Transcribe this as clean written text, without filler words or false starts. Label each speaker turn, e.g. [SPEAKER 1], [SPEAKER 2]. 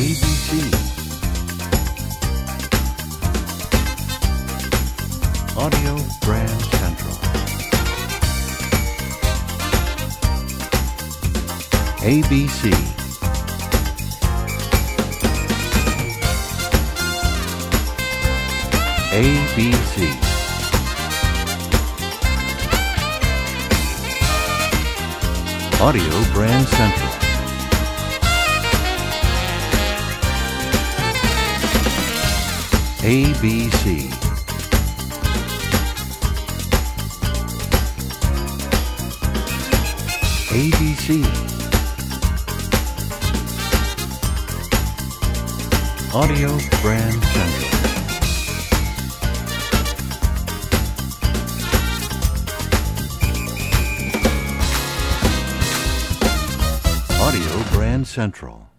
[SPEAKER 1] ABC. Audio Brand Central. ABC. ABC. Audio Brand Central. ABC. ABC. Audio Brand Central. Audio Brand Central.